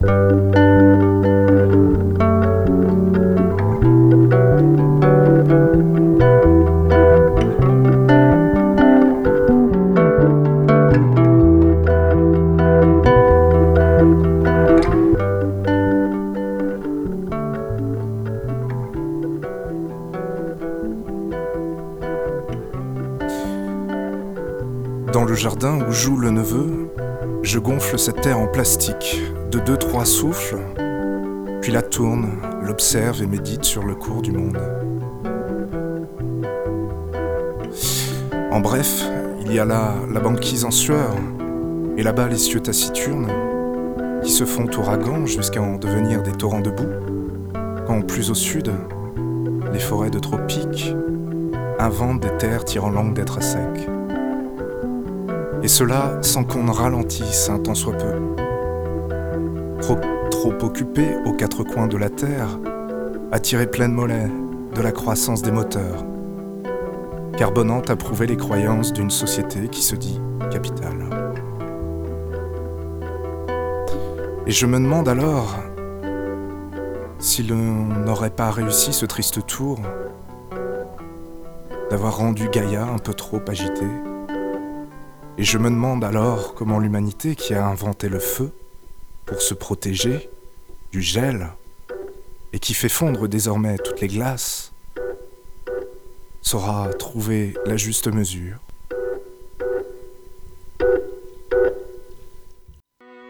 Dans le jardin où joue le neveu, je gonfle cette terre en plastique de 2-3 souffles, puis la tourne, l'observe et médite sur le cours du monde. En bref, il y a là la banquise en sueur, et là-bas les cieux taciturnes, qui se font ouragans jusqu'à en devenir des torrents de boue, quand plus au sud, les forêts de tropiques inventent des terres tirant langue d'être à sec. Et cela sans qu'on ne ralentisse un tant soit peu. Trop occupé aux quatre coins de la terre à tirer pleine mollet de la croissance des moteurs, carbonant à prouver les croyances d'une société qui se dit capitale. Et je me demande alors si l'on n'aurait pas réussi ce triste tour d'avoir rendu Gaïa un peu trop agitée. Et je me demande alors comment l'humanité qui a inventé le feu pour se protéger du gel et qui fait fondre désormais toutes les glaces saura trouver la juste mesure